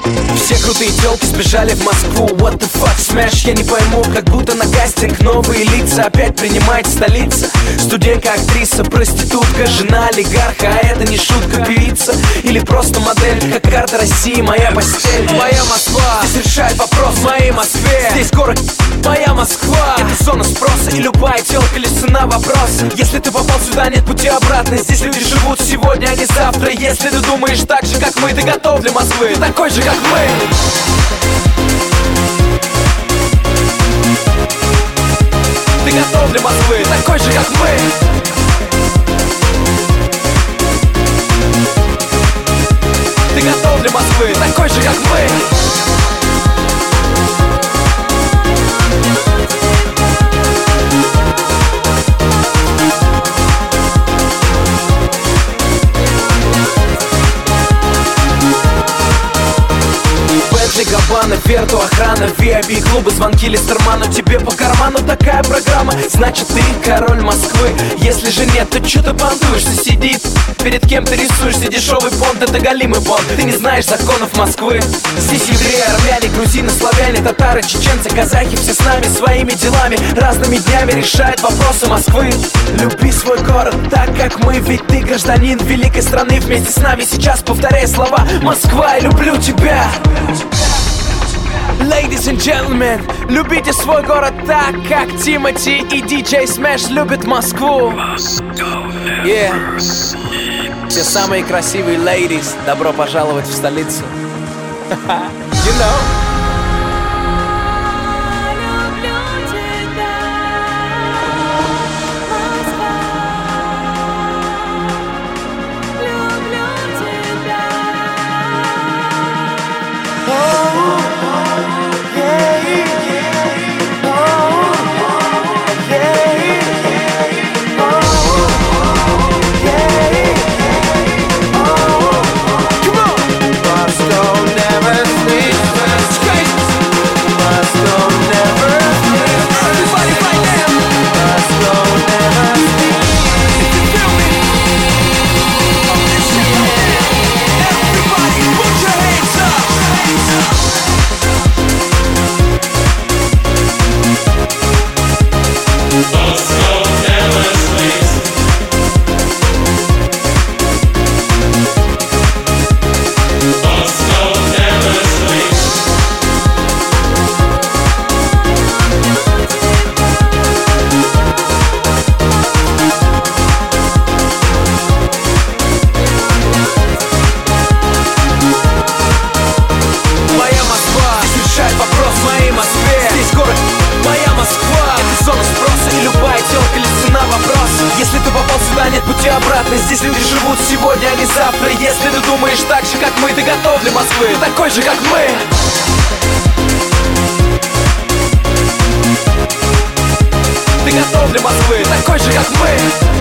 Все крутые тёлки сбежали в Москву. What the fuck, smash, я не пойму. Как будто на кастинг новые лица опять принимает столица. Студентка, актриса, проститутка, жена олигарха. А это не шутка, певица или просто модель. Как карта России, моя постель. Моя Москва, здесь решает вопрос в моей Москве. Здесь город, моя Москва. Это зона спроса, и любая тёлка лишь цена вопроса. Если ты попал сюда, нет пути обратно. Здесь люди живут сегодня, а не завтра. Если ты думаешь так же, как мы, ты готов для Москвы. Ты такой же, как мы. Ты готов для Москвы, ты такой же, как мы. Ты готов для Москвы, ты такой же, как мы. Габбана, Верту, охрана, VIP-клубы, звонки Листерману. Тебе по карману такая программа, значит ты король Москвы. Если же нет, то чё ты понтуешься? Сидит, перед кем ты рисуешься? Дешевый понт, это голимый понт. Ты не знаешь законов Москвы. Здесь евреи, армяне, грузины, славяне, татары, чеченцы, казахи. Все с нами, своими делами, разными днями решают вопросы Москвы. Люби свой город так, как мы, ведь ты гражданин великой страны. Вместе с нами сейчас повторяй слова: Москва, я люблю тебя. Ladies and gentlemen, любите свой город так, как Тимати и DJ Smash любят Москву. Yeah. Все самые красивые ladies, добро пожаловать в столицу. You know. Если ты попал сюда, нет пути обратно. Здесь люди живут сегодня, а не завтра. Если ты думаешь так же, как мы, ты готов для Москвы. Ты такой же, как мы. Ты готов для Москвы. Ты такой же, как мы.